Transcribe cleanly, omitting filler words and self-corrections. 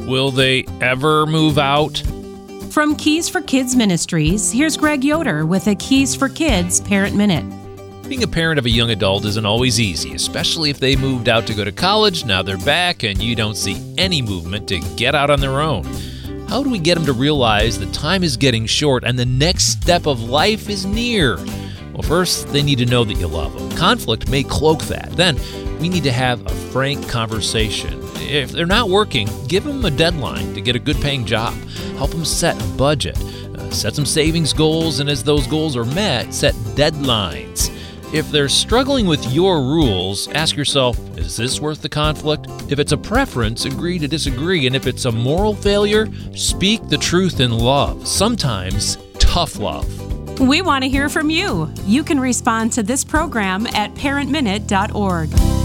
Will they ever move out? From Keys for Kids Ministries, here's Greg Yoder with a Keys for Kids Parent Minute. Being a parent of a young adult isn't always easy, especially if they moved out to go to college, now they're back, and you don't see any movement to get out on their own. How do we get them to realize the time is getting short and the next step of life is near? Well, first, they need to know that you love them. Conflict may cloak that. Then, we need to have a frank conversation. If they're not working, give them a deadline to get a good-paying job. Help them set a budget. Set some savings goals, and as those goals are met, set deadlines. If they're struggling with your rules, ask yourself, is this worth the conflict? If it's a preference, agree to disagree. And if it's a moral failure, speak the truth in love. Sometimes, tough love. We want to hear from you. You can respond to this program at parentminute.org.